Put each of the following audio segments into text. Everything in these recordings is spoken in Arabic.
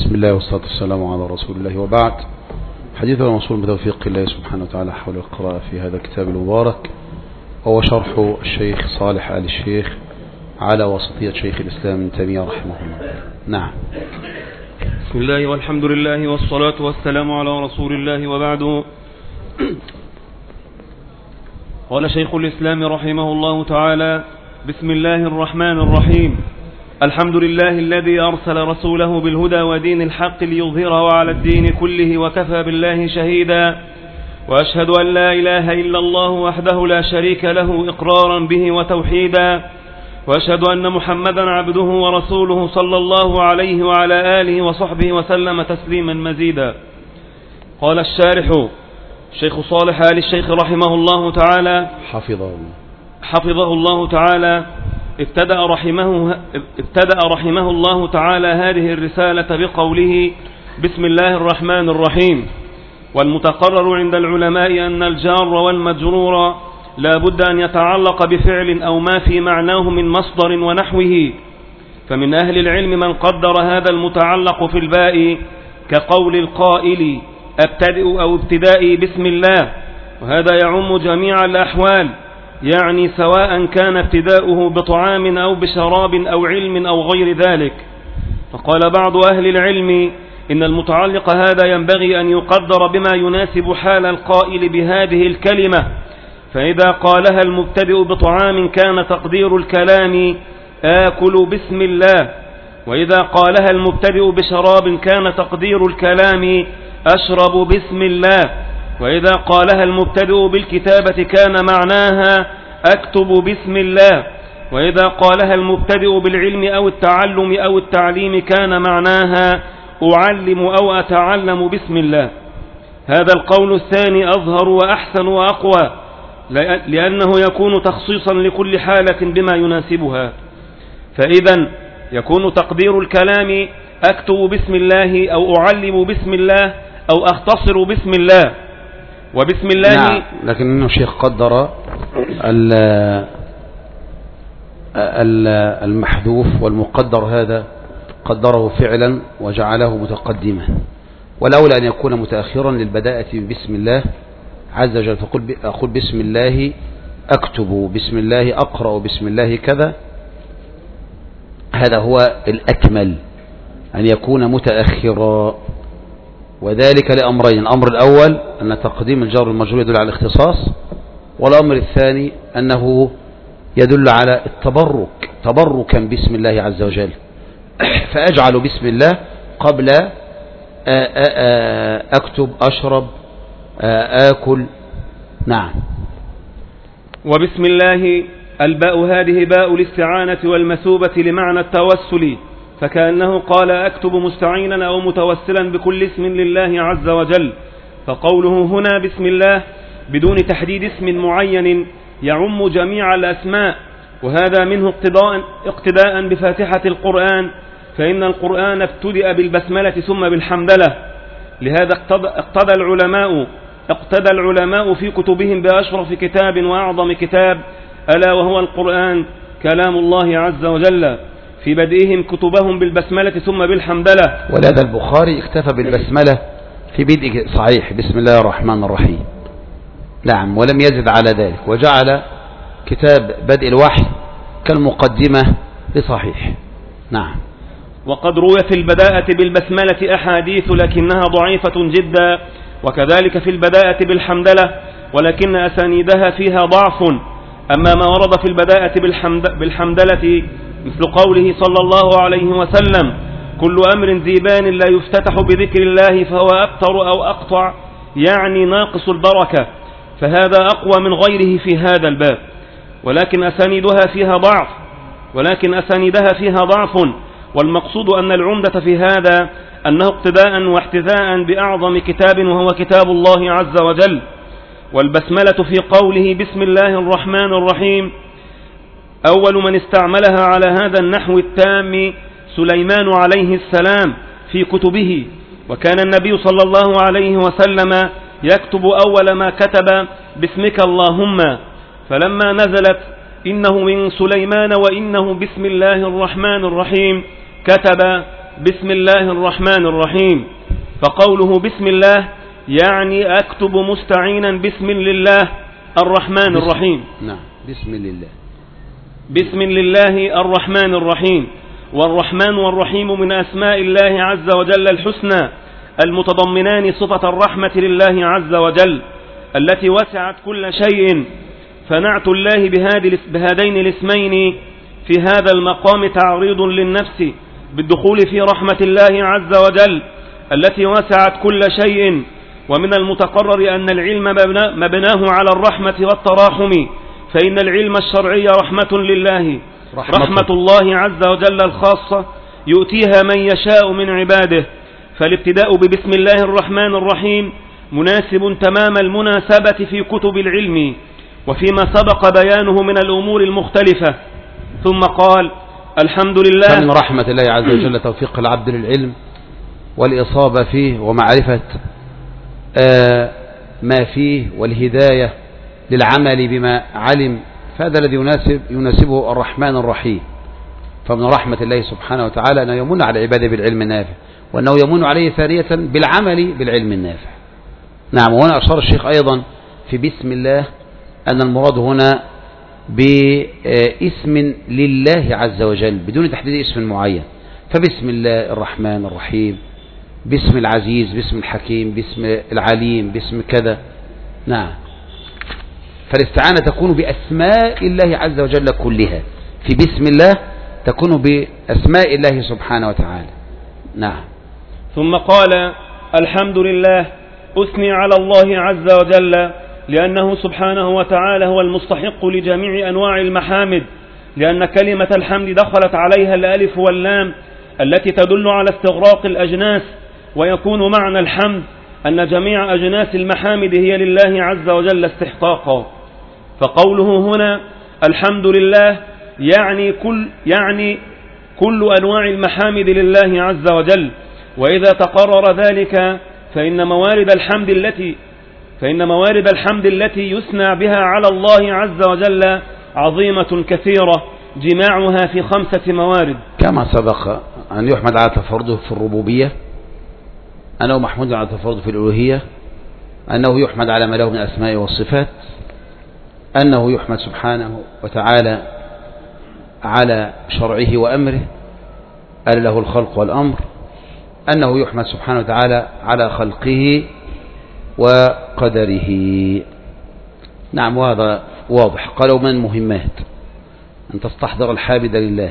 بسم الله والصلاة والسلام على رسول الله، وبعد. حديثنا موصول بتوفيق الله سبحانه وتعالى حول القراءة في هذا الكتاب المبارك، وهو شرح الشيخ صالح آل الشيخ على وسطية شيخ الإسلام ابن تيمية رحمه الله. نعم. بسم الله والحمد لله والصلاة والسلام على رسول الله، وبعد. قال شيخ الإسلام رحمه الله تعالى: بسم الله الرحمن الرحيم. الحمد لله الذي أرسل رسوله بالهدى ودين الحق ليظهره على الدين كله، وكفى بالله شهيدا. وأشهد أن لا إله إلا الله وحده لا شريك له إقرارا به وتوحيدا، وأشهد أن محمدا عبده ورسوله صلى الله عليه وعلى آله وصحبه وسلم تسليما مزيدا. قال الشارح الشيخ صالح آل الشيخ رحمه الله تعالى حفظه الله تعالى: ابتدأ رحمه الله تعالى هذه الرسالة بقوله: بسم الله الرحمن الرحيم. والمتقرر عند العلماء أن الجار والمجرور لا بد أن يتعلق بفعل أو ما في معناه من مصدر ونحوه، فمن أهل العلم من قدر هذا المتعلق في الباء كقول القائل: أبتدئ أو ابتدائي بسم الله، وهذا يعم جميع الأحوال، يعني سواء كان ابتداؤه بطعام أو بشراب أو علم أو غير ذلك. فقال بعض أهل العلم إن المتعلق هذا ينبغي أن يقدر بما يناسب حال القائل بهذه الكلمة، فإذا قالها المبتدئ بطعام كان تقدير الكلام آكل بسم الله، وإذا قالها المبتدئ بشراب كان تقدير الكلام أشرب بسم الله، وإذا قالها المبتدئ بالكتابة كان معناها أكتب بسم الله، وإذا قالها المبتدئ بالعلم أو التعلم أو التعليم كان معناها أعلم أو أتعلم بسم الله. هذا القول الثاني أظهر وأحسن وأقوى، لأنه يكون تخصيصا لكل حالة بما يناسبها، فإذا يكون تقدير الكلام أكتب بسم الله أو أعلم بسم الله أو أختصر بسم الله. وبسم الله نعم، لكن الشيخ قدر المحذوف والمقدر هذا قدره فعلا وجعله متقدما، والأولى أن يكون متأخرا للبداءة بسم الله عز وجل، فأقول بسم الله أكتب، بسم الله أقرأ، بسم الله كذا. هذا هو الأكمل، أن يكون متأخرا، وذلك لأمرين: الأمر الأول أن تقديم الجار والمجرور يدل على الاختصاص، والأمر الثاني أنه يدل على التبرك، تبركا باسم الله عز وجل، فأجعل بسم الله قبل أكتب، أشرب، آكل. نعم. وبسم الله الباء هذه باء الاستعانة والمثوبة لمعنى التوسل، فكأنه قال أكتب مستعينا أو متوسلا بكل اسم لله عز وجل. فقوله هنا بسم الله بدون تحديد اسم معين يعم جميع الأسماء، وهذا منه اقتداء بفاتحة القرآن، فإن القرآن ابتدأ بالبسملة ثم بالحمدلة. لهذا اقتدى العلماء في كتبهم بأشرف كتاب وأعظم كتاب، ألا وهو القرآن كلام الله عز وجل، في بدئهم كتبهم بالبسملة ثم بالحمدلة. ولهذا البخاري اكتفى بالبسملة في بدء صحيح بسم الله الرحمن الرحيم، نعم، ولم يزد على ذلك، وجعل كتاب بدء الوحي كالمقدمة لصحيح. نعم. وقد روي في البداءة بالبسملة أحاديث لكنها ضعيفة جدا، وكذلك في البداءة بالحمدلة ولكن أسانيدها فيها ضعف. أما ما ورد في البداءة بالحمدلة مثل قوله صلى الله عليه وسلم: كل أمر ذي بال لا يفتتح بذكر الله فهو أبتر أو أقطع، يعني ناقص البركة، فهذا أقوى من غيره في هذا الباب، ولكن أسانيدها فيها ضعف. والمقصود أن العمدة في هذا أنه اقتداء واحتذاء بأعظم كتاب وهو كتاب الله عز وجل. والبسملة في قوله بسم الله الرحمن الرحيم أول من استعملها على هذا النحو التام سليمان عليه السلام في كتبه، وكان النبي صلى الله عليه وسلم يكتب أول ما كتب باسمك اللهم، فلما نزلت إنه من سليمان وإنه بسم الله الرحمن الرحيم كتب بسم الله الرحمن الرحيم. فقوله بسم الله يعني أكتب مستعينا بسم الله الرحمن الرحيم. نعم، بسم الله. بسم الله الرحمن الرحيم. والرحمن والرحيم من أسماء الله عز وجل الحسنى المتضمنان صفة الرحمة لله عز وجل التي وسعت كل شيء، فنعت الله بهذين الاسمين في هذا المقام تعريض للنفس بالدخول في رحمة الله عز وجل التي وسعت كل شيء. ومن المتقرر أن العلم مبناه على الرحمة والتراحم، فإن العلم الشرعي رحمة لله، رحمة الله عز وجل الخاصة يؤتيها من يشاء من عباده. فالابتداء ببسم الله الرحمن الرحيم مناسب تمام المناسبة في كتب العلم وفيما سبق بيانه من الأمور المختلفة. ثم قال الحمد لله. فمن رحمة الله عز وجل توفيق العبد للعلم والإصابة فيه ومعرفة ما فيه والهداية للعمل بما علم، فهذا الذي يناسبه الرحمن الرحيم. فمن رحمة الله سبحانه وتعالى أنه يمن على عباده بالعلم النافع، وأنه يمن عليه ثانية بالعمل بالعلم النافع. نعم. وهنا أشار الشيخ أيضا في بسم الله أن المراد هنا باسم لله عز وجل بدون تحديد اسم معين، فبسم الله الرحمن الرحيم، باسم العزيز، باسم الحكيم، باسم العليم، باسم كذا. نعم. فالاستعانة تكون بأسماء الله عز وجل كلها، في بسم الله تكون بأسماء الله سبحانه وتعالى. نعم. ثم قال الحمد لله أثني على الله عز وجل لأنه سبحانه وتعالى هو المستحق لجميع أنواع المحامد، لأن كلمة الحمد دخلت عليها الألف واللام التي تدل على استغراق الأجناس، ويكون معنى الحمد أن جميع أجناس المحامد هي لله عز وجل استحقاقا. فقوله هنا الحمد لله يعني كل أنواع المحامد لله عز وجل. وإذا تقرر ذلك فإن موارد الحمد التي يثنى بها على الله عز وجل عظيمة كثيرة، جماعها في 5 موارد. كما سبق أن يحمد على تفرده في الربوبية، أنه محمود على تفرده في الألوهية، أنه يحمد على ما له من الأسماء والصفات، أنه يحمد سبحانه وتعالى على شرعه وأمره، ألا له الخلق والأمر، أنه يحمد سبحانه وتعالى على خلقه وقدره. نعم. وهذا واضح. قالوا من المهمات أن تستحضر الحامد لله.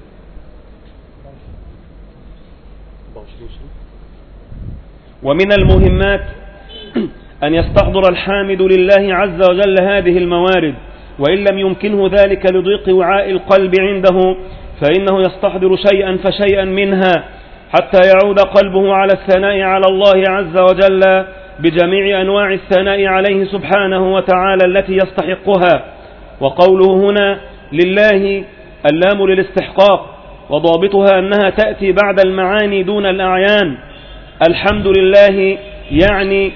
ومن المهمات أن يستحضر الحامد لله عز وجل هذه الموارد، وإن لم يمكنه ذلك لضيق وعاء القلب عنده فإنه يستحضر شيئا فشيئا منها حتى يعود قلبه على الثناء على الله عز وجل بجميع أنواع الثناء عليه سبحانه وتعالى التي يستحقها. وقوله هنا لله اللام للاستحقاق، وضابطها أنها تأتي بعد المعاني دون الأعيان. الحمد لله يعني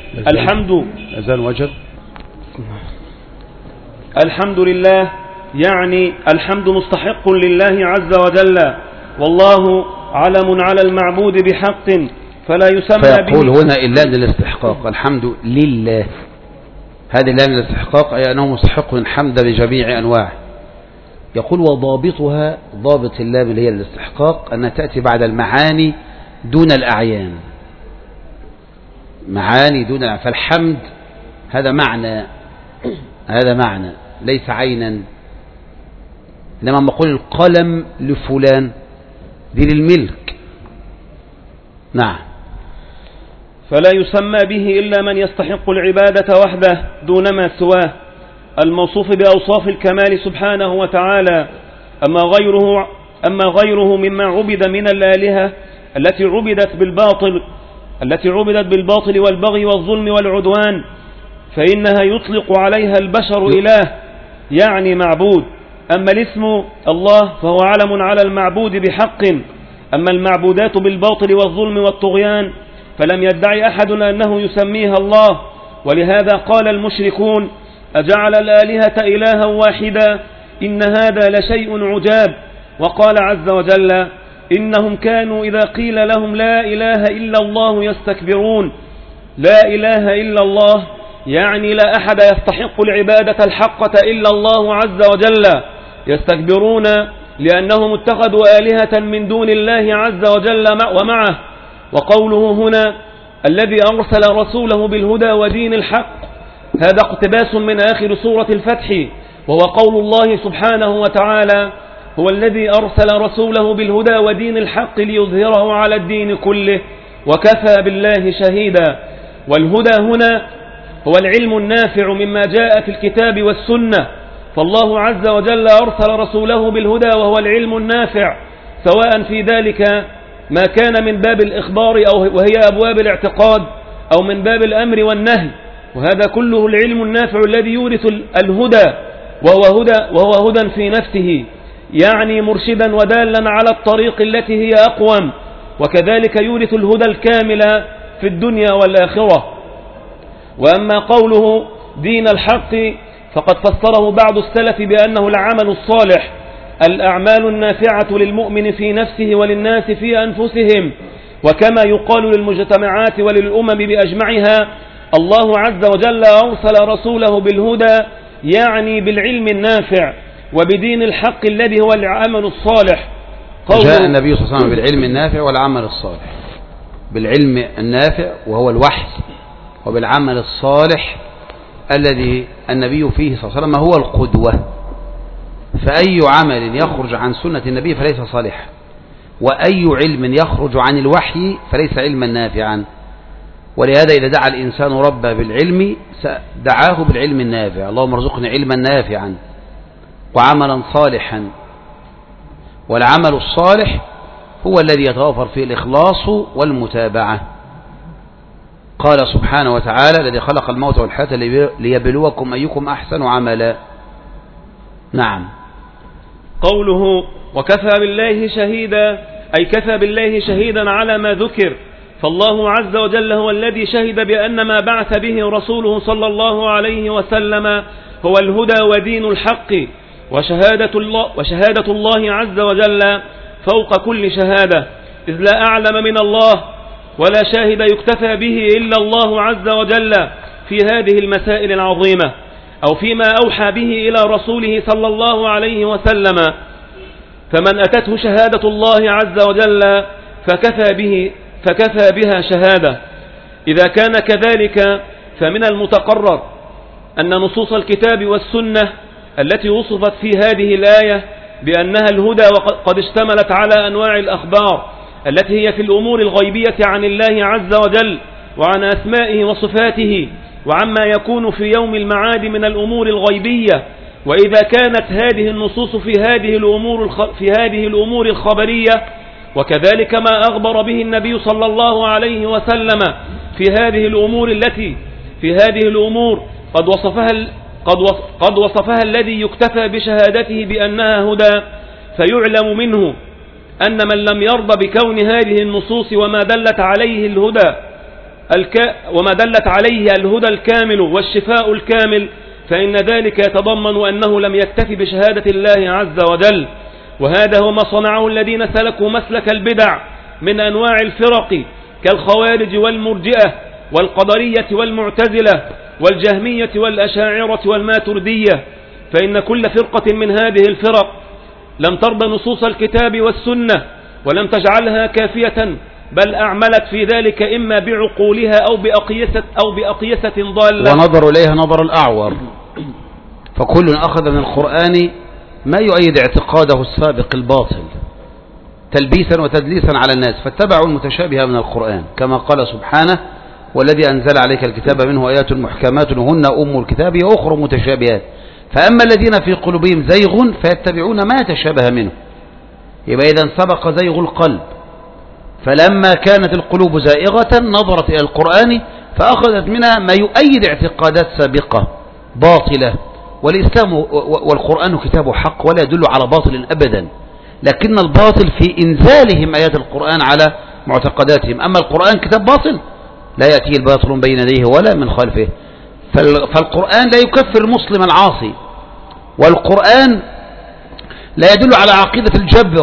الحمد لله يعني الحمد مستحق لله عز وجل، والله علم على المعبود بحق فلا يسمى به. فيقول هنا اللام للاستحقاق، الحمد لله، هذه اللام للاستحقاق أي أنه مستحق الحمد بجميع أنواعه. يقول وضابطها، ضابط اللام اللي هي الاستحقاق أنها تأتي بعد المعاني دون الأعيان، معاني دون الأعيان. فالحمد هذا معنى ليس عينا. لما نقول القلم لفلان دي للملك. نعم. فلا يسمى به إلا من يستحق العبادة وحده دون ما سواه، الموصوف بأوصاف الكمال سبحانه وتعالى. أما غيره مما عبد من الآلهة التي عبدت بالباطل والبغي والظلم والعدوان، فإنها يطلق عليها البشر إله يعني معبود. أما الاسم الله فهو علم على المعبود بحق. أما المعبودات بالباطل والظلم والطغيان فلم يدعي أحد أنه يسميها الله، ولهذا قال المشركون أجعل الآلهة إلها واحدا إن هذا لشيء عجاب. وقال عز وجل إنهم كانوا إذا قيل لهم لا إله إلا الله يستكبرون. لا إله إلا الله يعني لا أحد يستحق العبادة الحقة إلا الله عز وجل. يستكبرون لأنهم اتخذوا آلهة من دون الله عز وجل ومعه. وقوله هنا الذي أرسل رسوله بالهدى ودين الحق، هذا اقتباس من آخر سورة الفتح، وهو قول الله سبحانه وتعالى هو الذي أرسل رسوله بالهدى ودين الحق ليظهره على الدين كله وكفى بالله شهيدا. والهدى هنا هو العلم النافع مما جاء في الكتاب والسنة، فالله عز وجل أرسل رسوله بالهدى وهو العلم النافع، سواء في ذلك ما كان من باب الإخبار وهي أبواب الاعتقاد، أو من باب الأمر والنهي، وهذا كله العلم النافع الذي يورث الهدى، وهو هدى في نفسه، يعني مرشدا ودالا على الطريق التي هي أقوم. وكذلك يورث الهدى الكامل في الدنيا والآخرة. وأما قوله دين الحق فقد فسره بعض السلف بأنه العمل الصالح، الأعمال النافعة للمؤمن في نفسه وللناس في أنفسهم. وكما يقال للمجتمعات وللأمم بأجمعها الله عز وجل أرسل رسوله بالهدى، يعني بالعلم النافع وبدين الحق الذي هو العمل الصالح. جاء النبي صلى الله عليه وسلم بالعلم النافع والعمل الصالح، بالعلم النافع وهو الوحي، وبالعمل الصالح الذي النبي فيه صلى الله عليه وسلم هو القدوة. فأي عمل يخرج عن سنة النبي فليس صالحا، وأي علم يخرج عن الوحي فليس علما نافعا. ولهذا إذا دعا الإنسان ربه بالعلم دعاه بالعلم النافع، اللهم ارزقني علما نافعا وعملا صالحا. والعمل الصالح هو الذي يتوافر فيه الإخلاص والمتابعة. قال سبحانه وتعالى الذي خلق الموت والحياة ليبلوكم أيكم أحسن عملا. نعم. قوله وكفى بالله شهيدا، أي كفى بالله شهيدا على ما ذكر، فالله عز وجل هو الذي شهد بأن ما بعث به رسوله صلى الله عليه وسلم هو الهدى ودين الحق، وشهادة الله عز وجل فوق كل شهادة، إذ لا أعلم من الله ولا شاهد يكتفى به إلا الله عز وجل في هذه المسائل العظيمة، أو فيما أوحى به إلى رسوله صلى الله عليه وسلم. فمن أتته شهادة الله عز وجل فكفى بها شهادة. إذا كان كذلك فمن المتقرر أن نصوص الكتاب والسنة التي وصفت في هذه الآية بأنها الهدى وقد اشتملت على أنواع الأخبار التي هي في الأمور الغيبية عن الله عز وجل وعن أسمائه وصفاته وعما يكون في يوم المعاد من الأمور الغيبية. وإذا كانت هذه النصوص في هذه الأمور الخبرية، وكذلك ما أخبر به النبي صلى الله عليه وسلم في هذه الأمور التي في هذه الأمور قد وصفها الذي يكتفى بشهادته بأنها هدى، فيعلم منه أن من لم يرضى بكون هذه النصوص وما دلت عليه الهدى الكامل والشفاء الكامل، فإن ذلك يتضمن أنه لم يكتفي بشهادة الله عز وجل. وهذا هو ما صنعه الذين سلكوا مسلك البدع من أنواع الفرق كالخوارج والمرجئة والقدرية والمعتزلة والجهمية والأشاعرة والماتردية. فإن كل فرقة من هذه الفرق لم ترضى نصوص الكتاب والسنة ولم تجعلها كافية، بل أعملت في ذلك إما بعقولها أو بأقيسة ضالة، ونظروا إليها نظر الأعور. فكل أخذ من القرآن ما يؤيد اعتقاده السابق الباطل تلبيسا وتدليسا على الناس، فاتبعوا المتشابه من القرآن، كما قال سبحانه والذي أنزل عليك الكتاب منه آيات محكمات هن أم الكتاب وأخر متشابهات، فأما الذين في قلوبهم زيغ فيتبعون ما تشابه منه. يبقى إذن سبق زيغ القلب، فلما كانت القلوب زائغة نظرت إلى القرآن فأخذت منها ما يؤيد اعتقادات سابقة باطلة. والإسلام والقرآن كتاب حق ولا يدل على باطل أبدا، لكن الباطل في إنزالهم آيات القرآن على معتقداتهم. أما القرآن كتاب باطل لا يأتيه الباطل بين يديه ولا من خلفه. فالقرآن لا يكفر المسلم العاصي، والقرآن لا يدل على عقيدة الجبر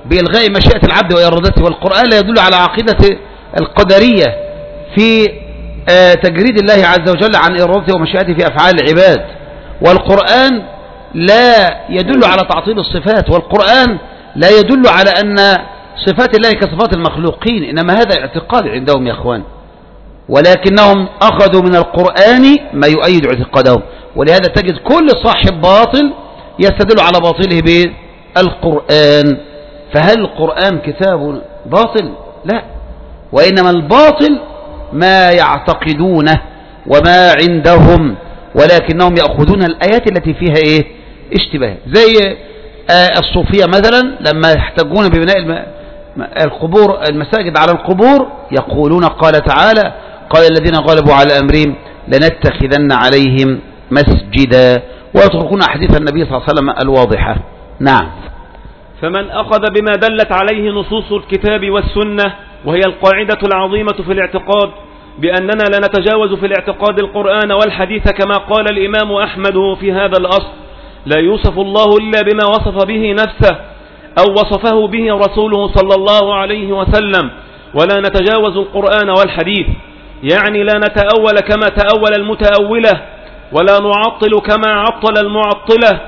بإلغاء مشيئة العبد وإرادته، والقرآن لا يدل على عقيدة القدرية في تجريد الله عز وجل عن إرادته ومشيئته في أفعال العباد، والقرآن لا يدل على تعطيل الصفات، والقرآن لا يدل على أن صفات الله كصفات المخلوقين، إنما هذا اعتقاد عندهم يا أخوان، ولكنهم أخذوا من القرآن ما يؤيد اعتقادهم، ولهذا تجد كل صاحب باطل يستدل على باطله بالقرآن. فهل القرآن كتاب باطل؟ لا، وإنما الباطل ما يعتقدونه وما عندهم، ولكنهم يأخذون الآيات التي فيها اشتباه، زي الصوفية مثلا لما يحتجون ببناء القبور المساجد على القبور يقولون قال تعالى قال الذين غلبوا على أمرهم لنتخذن عليهم مسجدا، ويتركون أحاديث النبي صلى الله عليه وسلم الواضحة. نعم. فمن أخذ بما دلت عليه نصوص الكتاب والسنة، وهي القاعدة العظيمة في الاعتقاد، بأننا لا نتجاوز في الاعتقاد القرآن والحديث، كما قال الإمام أحمد في هذا الأصل: لا يوصف الله إلا بما وصف به نفسه أو وصفه به رسوله صلى الله عليه وسلم، ولا نتجاوز القرآن والحديث، يعني لا نتأول كما تأول المتأولة، ولا نعطل كما عطل المعطلة،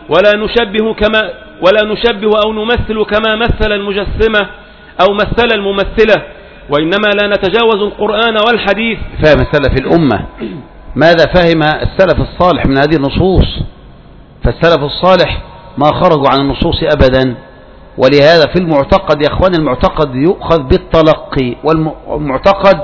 ولا نشبه أو نمثل كما مثل المجسمة أو مثل الممثلة، وإنما لا نتجاوز القرآن والحديث. فهم السلف الأمة ماذا فهم السلف الصالح من هذه النصوص؟ فالسلف الصالح ما خرجوا عن النصوص أبدا، ولهذا في المعتقد يا أخوان المعتقد يؤخذ بالتلقي، والمعتقد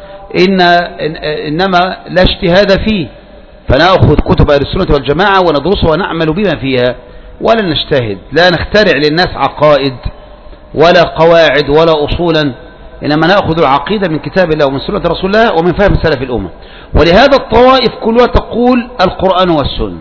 إنما لا اجتهاد فيه، فنأخذ كتب أهل السنة والجماعة وندرسها ونعمل بما فيها، ولا نجتهد، لا نخترع للناس عقائد ولا قواعد ولا أصولا، إنما نأخذ العقيدة من كتاب الله ومن سنة رسول الله ومن فهم سلف الأمة. ولهذا الطوائف كلها تقول القرآن والسنة،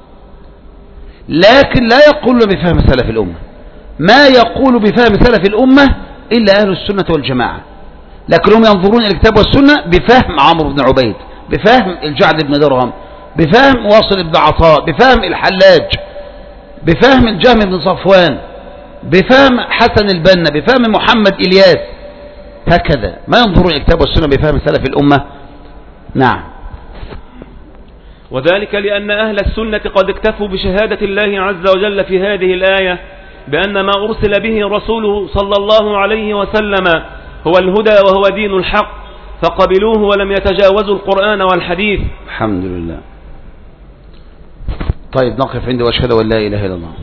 لكن لا يقول بفهم سلف الأمة، ما يقول بفهم سلف الأمة إلا أهل السنة والجماعة، لكنهم ينظرون إلى الكتاب والسنة بفهم عمرو بن عبيد، بفهم الجعد بن درهم، بفهم واصل بن عطاء، بفهم الحلاج، بفهم الجهم بن صفوان، بفهم حسن البنا، بفهم محمد إلياس، هكذا ما ينظرون إلى الكتاب والسنة بفهم سلف الأمة. نعم. وذلك لأن أهل السنة قد اكتفوا بشهادة الله عز وجل في هذه الآية بأن ما أرسل به رسوله صلى الله عليه وسلم هو الهدى وهو دين الحق، فقبلوه ولم يتجاوزوا القرآن والحديث. الحمد لله. طيب نقف عند وأشهد أن لا إله إلا الله.